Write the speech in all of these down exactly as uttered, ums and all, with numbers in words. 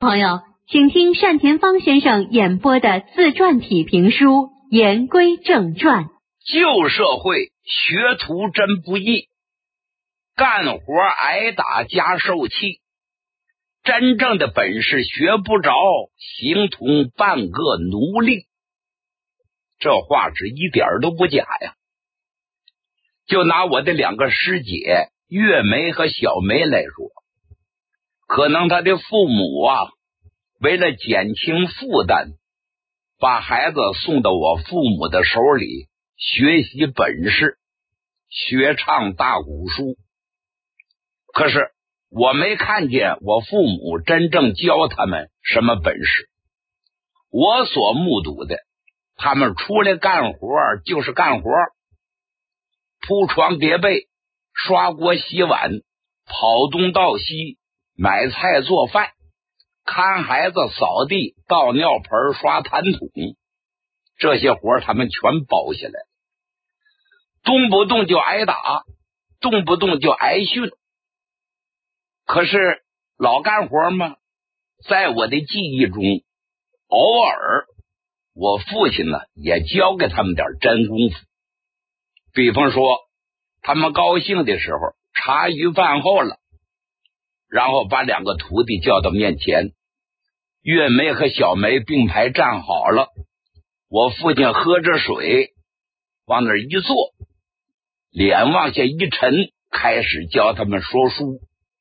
朋友，请听单田芳先生演播的自传体评书《言归正传》。 旧社会学徒真不易，干活挨打加受气，真正的本事学不着，形同半个奴隶。这话是一点都不假呀。就拿我的两个师姐月梅和小梅来说，可能她的父母啊，为了减轻负担，把孩子送到我父母的手里学习本事，学唱大鼓书。可是我没看见我父母真正教他们什么本事。我所目睹的，他们出来干活就是干活，铺床叠被，刷锅洗碗，跑东到西，买菜做饭，看孩子扫地，倒尿盆，刷痰桶，这些活他们全包下来，动不动就挨打，动不动就挨训。可是老干活嘛，在我的记忆中，偶尔我父亲呢也教给他们点真功夫。比方说他们高兴的时候，茶余饭后了，然后把两个徒弟叫到面前，月梅和小梅并排站好了，我父亲喝着水往那儿一坐，脸往下一沉，开始教他们说书。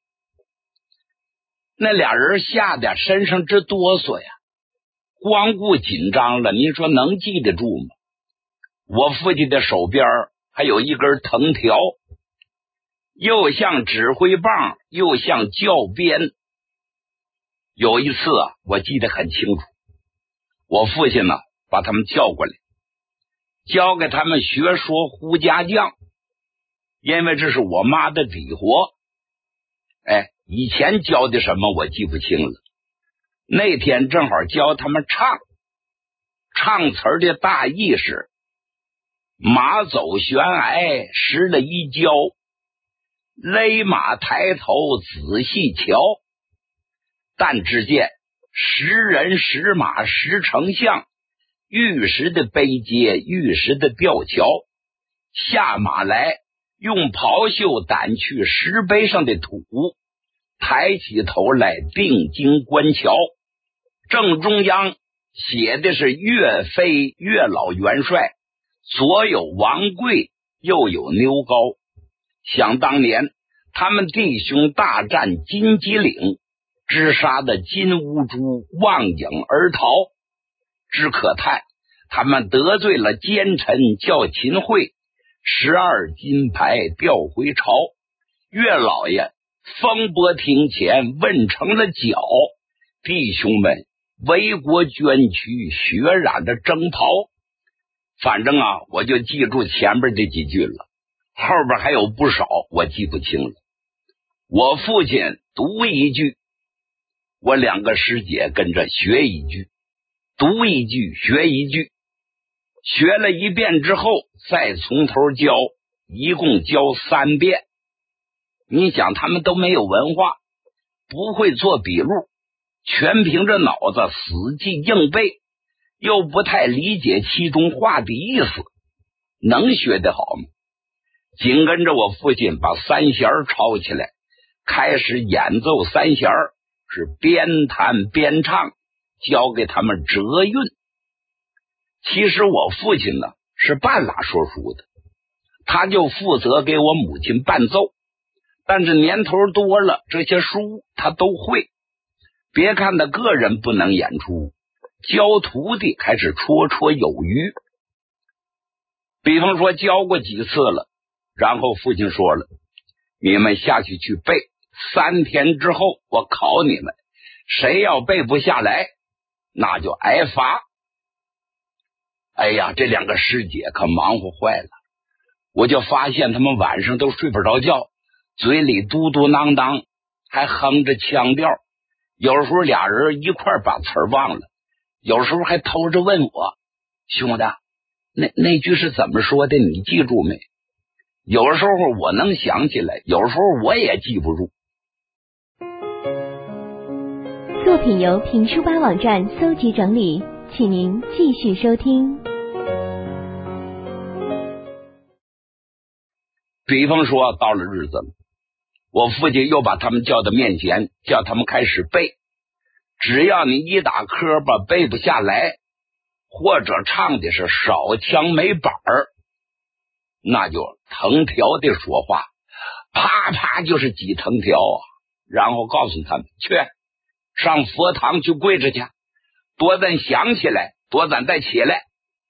那俩人吓得身上直哆嗦呀，光顾紧张了，你说能记得住吗？我父亲的手边还有一根藤条，又像指挥棒又像教鞭。有一次啊，我记得很清楚，我父亲呢把他们叫过来，教给他们学说胡家将，因为这是我妈的底活。哎，以前教的什么我记不清了，那天正好教他们唱，唱词儿的大意是：马走悬崖失了一跤，勒马抬头仔细瞧，但只见识人识马识丞相，玉石的碑阶玉石的吊桥，下马来用袍袖掸去石碑上的土，抬起头来定睛观瞧，正中央写的是岳飞岳老元帅，左有王贵右有牛皋。想当年他们弟兄大战金鸡岭，只杀的金乌珠望影而逃，只可叹他们得罪了奸臣叫秦桧，十二金牌调回朝，岳老爷风波庭前问成了脚，弟兄们为国捐躯，血染的征袍。反正啊，我就记住前边这几句了，后边还有不少我记不清了。我父亲读一句，我两个师姐跟着学一句，读一句学一句，学了一遍之后再从头教，一共教三遍。你想他们都没有文化，不会做笔录，全凭着脑子死记硬背，又不太理解其中话的意思，能学得好吗？紧跟着我父亲把三弦抄起来，开始演奏三弦，是边弹边唱，教给他们折韵。其实我父亲呢是半拉说书的，他就负责给我母亲伴奏，但是年头多了，这些书他都会。别看他个人不能演出，教徒弟还是绰绰有余。比方说教过几次了，然后父亲说了，你们下去去背，三天之后我考你们，谁要背不下来那就挨罚。哎呀，这两个师姐可忙活坏了，我就发现他们晚上都睡不着觉，嘴里嘟嘟囔囔，还哼着腔调，有时候俩人一块把词儿忘了，有时候还偷着问我，兄弟，那那句是怎么说的，你记住没？有时候我能想起来，有时候我也记不住。 作品由评书吧网站搜集整理，请您继续收听。 比方说到了日子了，我父亲又把他们叫到面前，叫他们开始背。只要你一打磕巴背不下来，或者唱的是少腔没板儿，那就藤条的说话，啪啪就是几藤条啊。然后告诉他们去上佛堂去跪着去，多咱想起来，多咱再起来。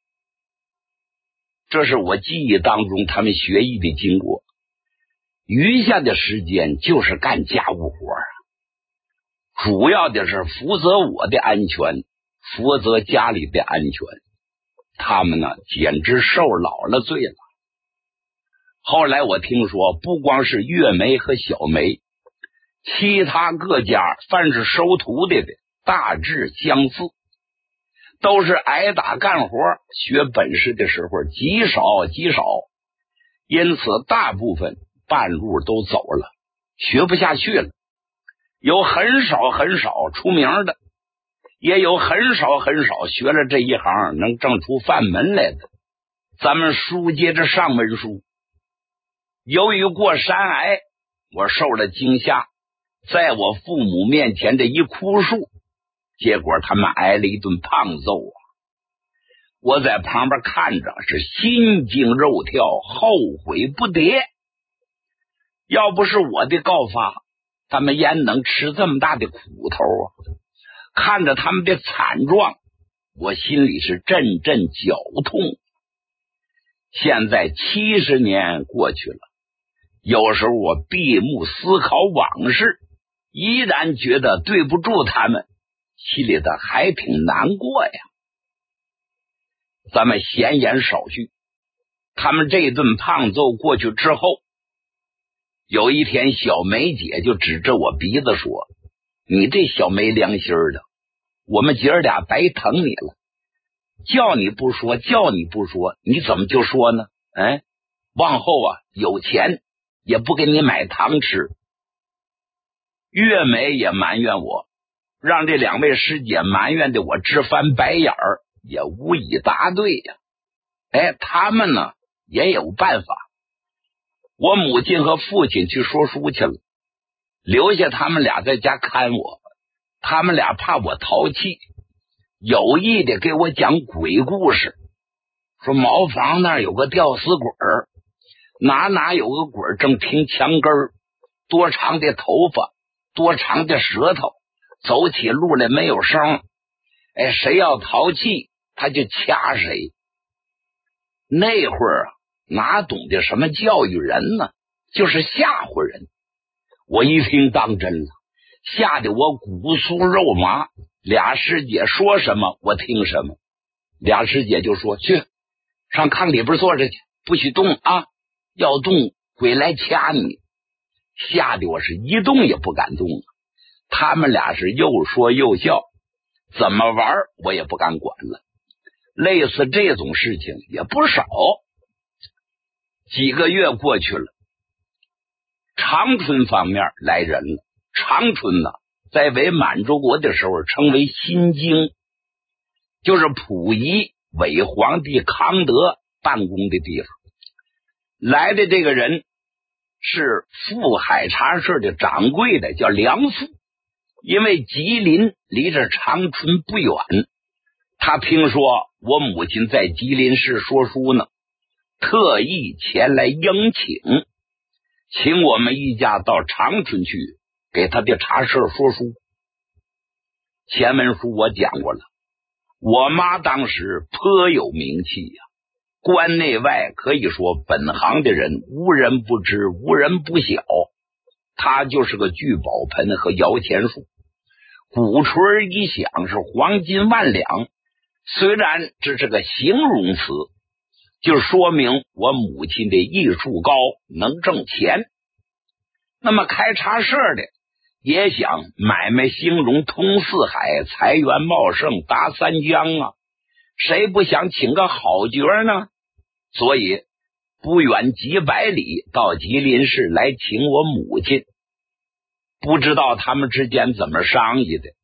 这是我记忆当中他们学艺的经过。余下的时间就是干家务活啊，主要的是负责我的安全，负责家里的安全。他们呢，简直受老了罪了。后来我听说，不光是月梅和小梅，其他各家凡是收徒弟的，大致相似，都是挨打干活学本事的时候极少极少，因此大部分半路都走了，学不下去了。有很少很少出名的，也有很少很少学了这一行能挣出饭门来的。咱们书接着上文书，由于过山崖，我受了惊吓，在我父母面前的一哭诉，结果他们挨了一顿胖揍啊！我在旁边看着是心惊肉跳，后悔不迭。要不是我的告发，他们焉能吃这么大的苦头啊？看着他们的惨状，我心里是阵阵绞痛。现在七十年过去了，有时候我闭目思考往事，依然觉得对不住他们，心里的还挺难过呀。咱们闲言少叙，他们这顿胖揍过去之后，有一天小梅姐就指着我鼻子说，你这小没良心的，我们姐儿俩白疼你了，叫你不说叫你不说，你怎么就说呢？哎，往后啊有钱也不给你买糖吃。月梅也埋怨我，让这两位师姐埋怨的我直翻白眼儿，也无以答对呀。哎，他们呢也有办法。我母亲和父亲去说书去了，留下他们俩在家看我。他们俩怕我淘气，有意的给我讲鬼故事，说茅房那儿有个吊死鬼儿，哪哪有个鬼儿正听墙根儿，多长的头发，多长的舌头，走起路来没有声，哎，谁要淘气他就掐谁。那会儿啊，哪懂得什么教育人呢，就是吓唬人。我一听当真了，吓得我骨酥肉麻。俩师姐说什么我听什么，俩师姐就说去上炕里边坐着去，不许动啊，要动鬼来掐你。吓得我是一动也不敢动。他们俩是又说又笑，怎么玩我也不敢管了。类似这种事情也不少。几个月过去了，长春方面来人了。长春呢，在为满洲国的时候称为新京，就是溥仪伪皇帝康德办公的地方。来的这个人是富海茶社的掌柜的，叫梁富。因为吉林离着长春不远，他听说我母亲在吉林市说书呢，特意前来迎请，请我们一家到长春去给他的茶社说书。前文书我讲过了，我妈当时颇有名气呀、啊，关内外可以说本行的人无人不知，无人不晓。她就是个聚宝盆和摇钱树，鼓槌一响是黄金万两。虽然这是个形容词，就说明我母亲的艺术高，能挣钱。那么开茶社的也想买卖兴隆通四海，财源茂盛达三江啊，谁不想请个好角呢？所以不远几百里到吉林市来请我母亲。不知道他们之间怎么商议的，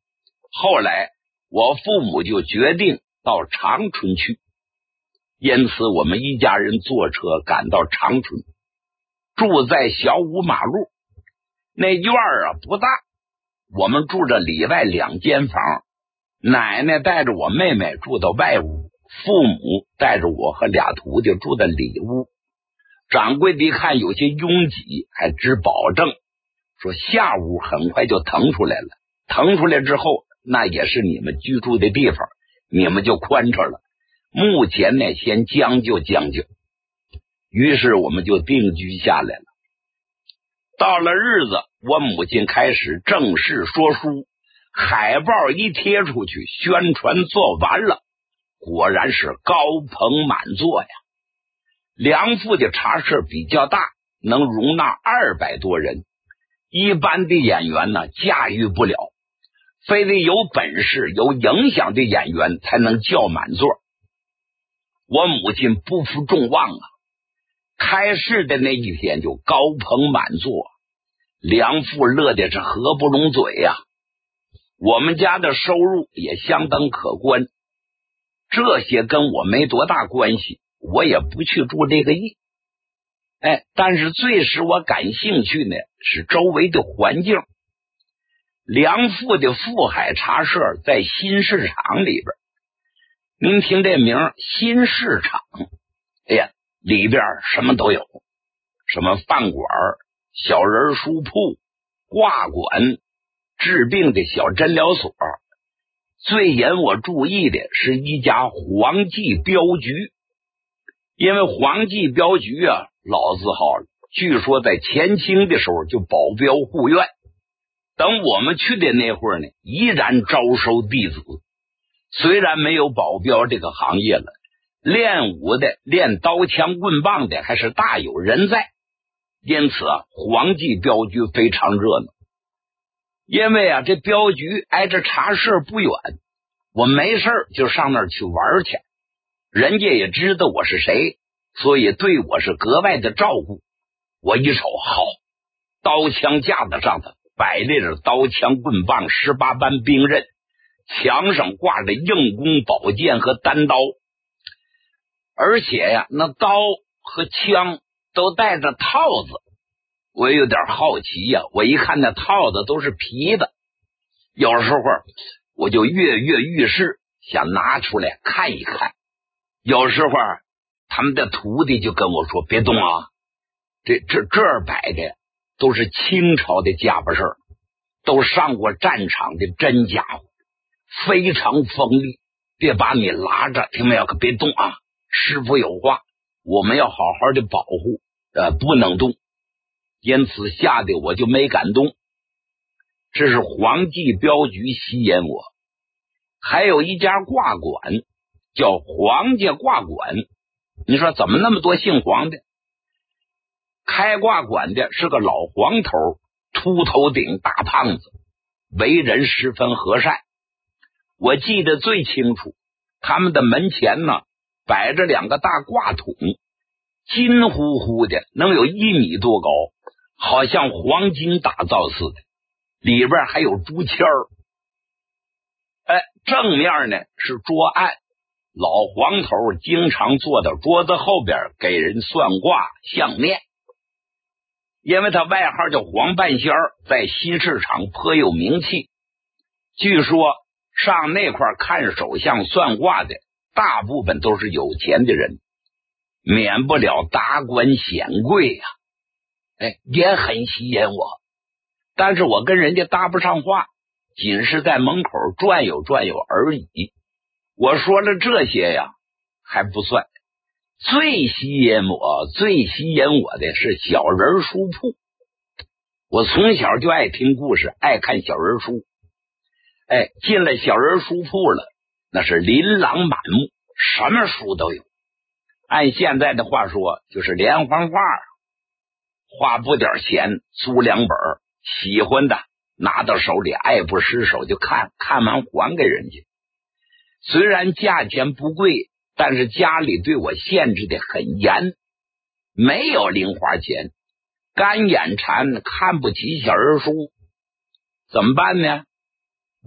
后来我父母就决定到长春去，因此我们一家人坐车赶到长春，住在小五马路。那院儿啊不大，我们住着里外两间房，奶奶带着我妹妹住到外屋，父母带着我和俩徒弟住在里屋。掌柜的一看有些拥挤，还只保证说下屋很快就腾出来了，腾出来之后那也是你们居住的地方，你们就宽敞了，目前呢先将就将就。于是我们就定居下来了。到了日子，我母亲开始正式说书，海报一贴出去，宣传做完了，果然是高朋满座呀。梁父的茶社比较大，能容纳二百多人，一般的演员呢驾驭不了，非得有本事有影响的演员才能叫满座。我母亲不负众望啊，开市的那一天就高朋满座，梁父乐的是合不拢嘴呀、啊。我们家的收入也相当可观，这些跟我没多大关系，我也不去注这个意。哎，但是最使我感兴趣呢是周围的环境。梁父的富海茶社在新市场里边，您听这名新市场，哎呀，里边什么都有，什么饭馆、小人书铺、挂馆、治病的小诊疗所。最引我注意的是一家黄记镖局，因为黄记镖局啊老字号了，据说在前清的时候就保镖护院，等我们去的那会儿呢依然招收弟子。虽然没有保镖这个行业了，练武的练刀枪棍棒的还是大有人在，因此啊黄记镖局非常热闹。因为啊这镖局挨着茶社不远，我没事就上那儿去玩去，人家也知道我是谁，所以对我是格外的照顾。我一瞅，好，刀枪架子上头摆列着刀枪棍棒十八般兵刃，墙上挂着硬弓宝剑和单刀，而且呀那刀和枪都带着套子。我有点好奇呀、啊，我一看那套子都是皮的，有时候我就跃跃欲试，想拿出来看一看。有时候他们的徒弟就跟我说，别动啊，这这这儿摆的都是清朝的家伙事儿，都上过战场的真家伙，非常锋利，别把你拉着，听没有？可别动啊！师傅有话，我们要好好的保护，呃，不能动。因此吓得我就没敢动。这是黄记镖局吸引我，还有一家挂馆叫黄家挂馆。你说怎么那么多姓黄的？开挂馆的是个老黄头，秃头顶大胖子，为人十分和善。我记得最清楚，他们的门前呢摆着两个大挂桶，金乎乎的，能有一米多高，好像黄金打造似的，里边还有竹签儿。哎，正面呢是桌案，老黄头经常坐到桌子后边给人算卦相面。因为他外号叫黄半仙儿，在新市场颇有名气。据说上那块看手相算卦的大部分都是有钱的人，免不了达官显贵呀、啊。哎，也很吸引我，但是我跟人家搭不上话，仅是在门口转悠转悠而已。我说了这些呀还不算，最吸引我最吸引我的是小人书铺。我从小就爱听故事，爱看小人书。哎，进了小人书铺了，那是琳琅满目，什么书都有。按现在的话说，就是连环画，花不点钱租两本，喜欢的拿到手里爱不释手就看，看完还给人家。虽然价钱不贵，但是家里对我限制的很严，没有零花钱，干眼馋，看不起小人书，怎么办呢？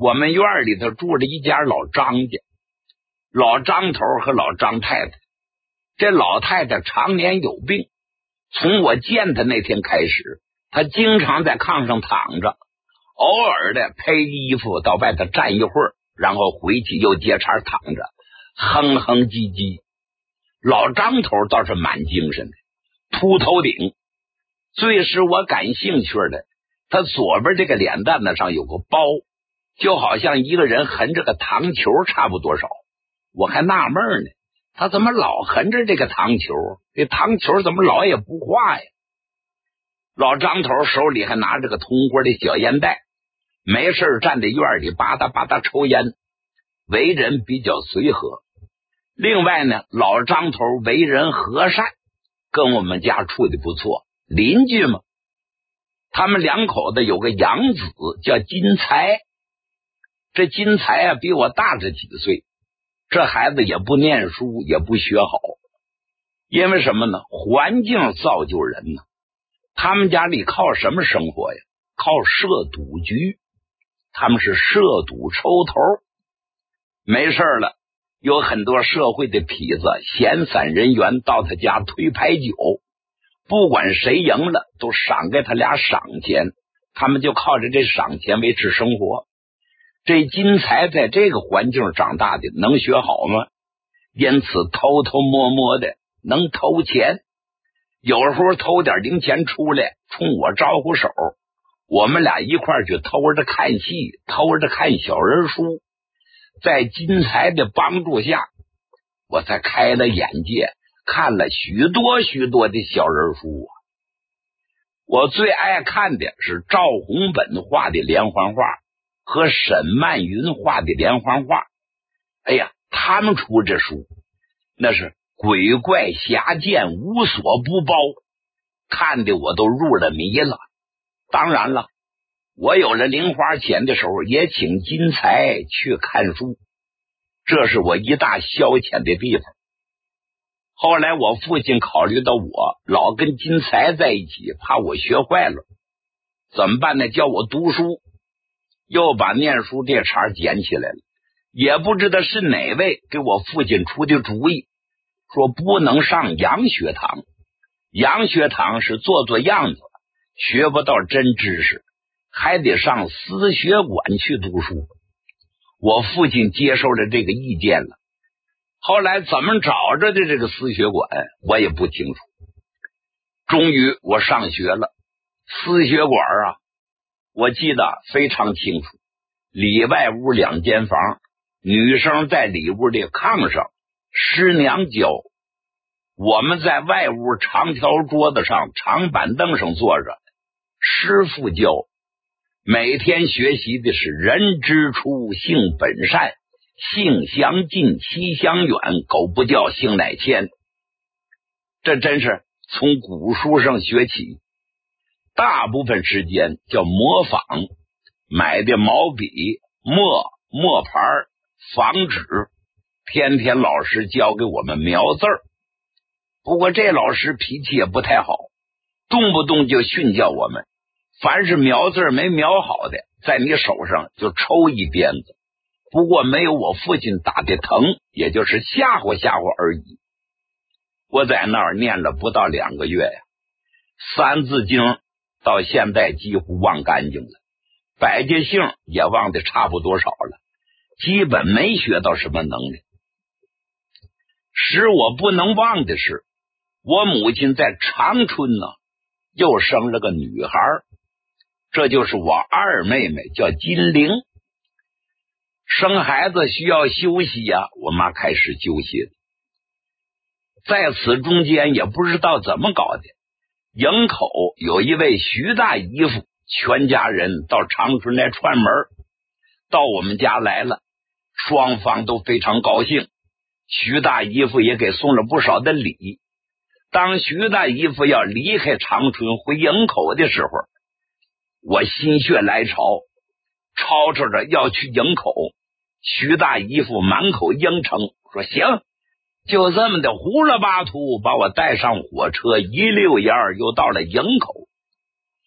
我们院里头住着一家老张家，老张头和老张太太。这老太太常年有病，从我见她那天开始，她经常在炕上躺着，偶尔的披衣服到外头站一会儿，然后回去又接茬躺着，哼哼唧唧。老张头倒是蛮精神的，秃头顶。最使我感兴趣的，他左边这个脸蛋子上有个包，就好像一个人横着个糖球差不多少。我还纳闷呢，他怎么老横着这个糖球？这糖球怎么老也不化呀？老张头手里还拿着个铜锅的小烟袋，没事站在院里吧嗒吧嗒抽烟，为人比较随和。另外呢，老张头为人和善，跟我们家处的不错，邻居嘛。他们两口子有个养子叫金财，这金财啊比我大着几岁，这孩子也不念书，也不学好。因为什么呢？环境造就人呢。他们家里靠什么生活呀？靠设赌局，他们是设赌抽头。没事了，有很多社会的痞子闲散人员到他家推牌九，不管谁赢了都赏给他俩赏钱，他们就靠着这赏钱维持生活。这金财在这个环境长大的，能学好吗？因此偷偷摸摸的能偷钱，有时候偷点零钱出来冲我招呼手，我们俩一块去偷着看戏，偷着看小人书。在金财的帮助下，我才开了眼界，看了许多许多的小人书啊。我最爱看的是赵宏本画的连环画和沈曼云画的连环画。哎呀，他们出这书那是鬼怪侠剑无所不包，看的我都入了迷了。当然了，我有了零花钱的时候也请金财去看书，这是我一大消遣的地方。后来我父亲考虑到我老跟金财在一起，怕我学坏了，怎么办呢？叫我读书，又把念书这茬捡起来了。也不知道是哪位给我父亲出的主意，说不能上洋学堂，洋学堂是做做样子，学不到真知识，还得上私学馆去读书。我父亲接受了这个意见了，后来怎么找着的这个私学馆我也不清楚。终于我上学了，私学馆啊，我记得非常清楚，里外屋两间房，女生在里屋的炕上，师娘教，我们在外屋长条桌子上长板凳上坐着，师傅教。每天学习的是人之初性本善，性相近习相远，狗不教性乃迁。这真是从古书上学起，大部分时间叫模仿，买的毛笔、墨、墨牌、仿纸，天天老师教给我们描字儿。不过这老师脾气也不太好，动不动就训教我们，凡是描字没描好的，在你手上就抽一鞭子。不过没有我父亲打的疼，也就是吓唬吓唬而已。我在那儿念了不到两个月呀，三字经到现在几乎忘干净了，百家姓也忘得差不多少了，基本没学到什么能力。使我不能忘的是，我母亲在长春呢又生了个女孩，这就是我二妹妹，叫金玲。生孩子需要休息呀、啊，我妈开始休息了。在此中间也不知道怎么搞的，营口有一位徐大姨夫，全家人到长春来串门，到我们家来了，双方都非常高兴。徐大姨夫也给送了不少的礼。当徐大姨夫要离开长春回营口的时候，我心血来潮，吵吵着要去营口。徐大姨夫满口应承，说行，就这么的胡了八图把我带上火车，一溜烟儿又到了营口。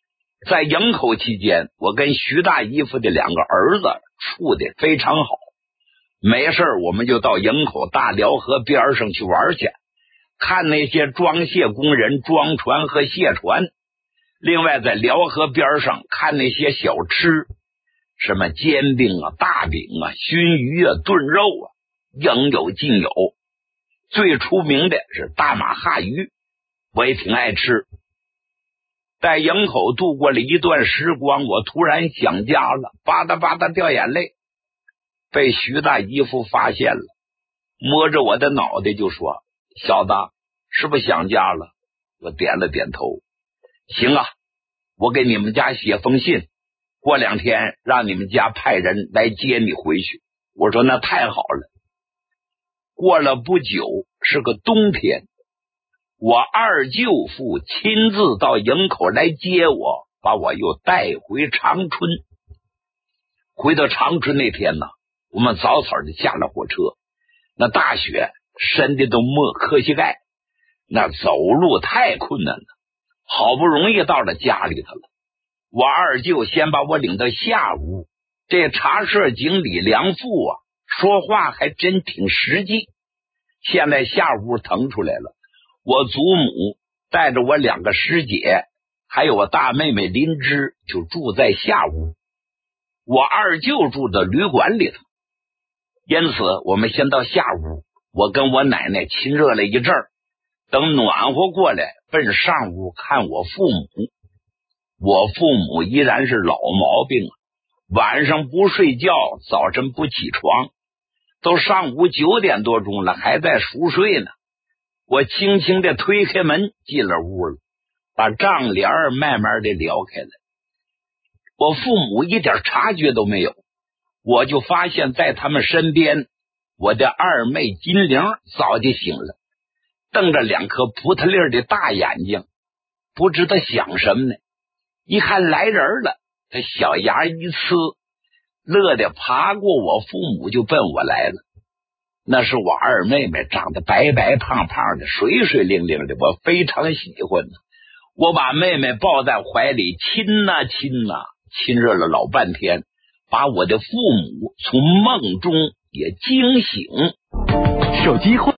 在营口期间，我跟徐大姨夫的两个儿子处的非常好，没事我们就到营口大辽河边上去玩去，看那些装卸工人装船和卸船，另外在辽河边上看那些小吃，什么煎饼啊、大饼啊、熏鱼啊、炖肉啊，应有尽有。最出名的是大马哈鱼，我也挺爱吃。在营口度过了一段时光，我突然想家了，吧嗒吧嗒掉眼泪，被徐大姨夫发现了，摸着我的脑袋就说：小子，是不是想家了？我点了点头。行啊，我给你们家写封信，过两天让你们家派人来接你回去。我说那太好了。过了不久，是个冬天，我二舅父亲自到营口来接我，把我又带回长春。回到长春那天呢，我们早早的下了火车，那大雪深的都没科膝盖，那走路太困难了，好不容易到了家里头了。我二舅先把我领到下屋，这茶社经理梁父啊，说话还真挺实际。现在下屋腾出来了，我祖母带着我两个师姐还有我大妹妹林芝就住在下屋，我二舅住在旅馆里头。因此我们先到下屋，我跟我奶奶亲热了一阵儿，等暖和过来奔上屋看我父母。我父母依然是老毛病，晚上不睡觉，早晨不起床，都上午九点多钟了还在熟睡呢。我轻轻的推开门进了屋了，把帐帘慢慢的撩开了。我父母一点察觉都没有，我就发现在他们身边，我的二妹金玲早就醒了，瞪着两颗葡萄粒的大眼睛，不知道想什么呢。一看来人了，他小牙一呲，乐得爬过我父母就奔我来了。那是我二妹妹，长得白白胖胖的，水水灵灵的，我非常喜欢。我把妹妹抱在怀里亲呐亲呐，亲热了老半天，把我的父母从梦中也惊醒。 手机